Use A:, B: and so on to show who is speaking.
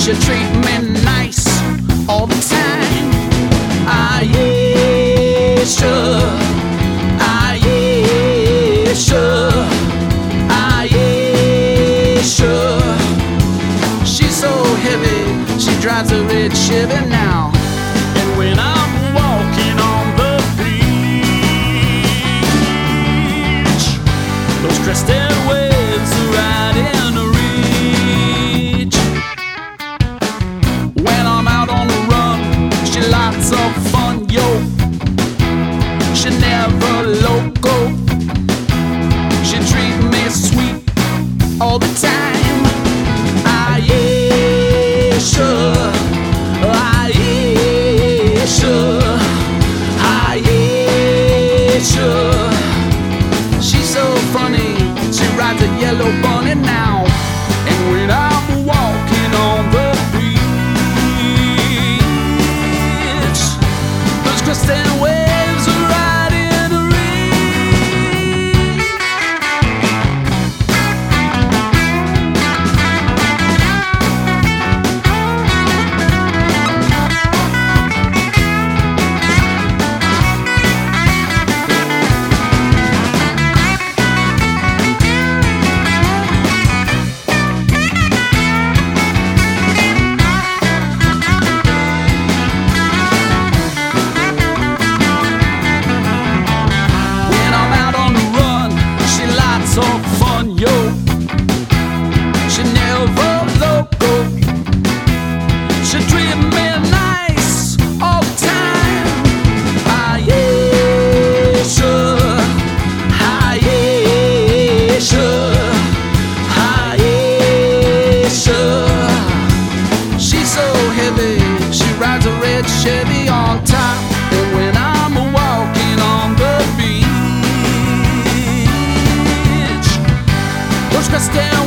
A: She treat me nice all the time. Ah, yeah, sure. Ah, yeah, sure. Ah, yeah, sure. She's so heavy, she drives a red Chevy now. And when I'm walking on the beach, those crested waves are right in reach. When I'm out on the run, she lots of fun, yo. She never loco. She treat me sweet all the time. Ah, yeah, sure. Ah, yeah, sure. Ah, yeah, sure. She's so funny, she rides a yellow bunny now. And when I'm walking on the beach, those crystal waves are right in reach. When I'm out on the run, she lots of fun, yo. She never loco. She treat me nice all the time. Ah, yeah, sure. Ah, yeah, sure. Ah, yeah, sure. She's so heavy, she rides a red Chevy on top. And when I'm walking on the beach, those crystal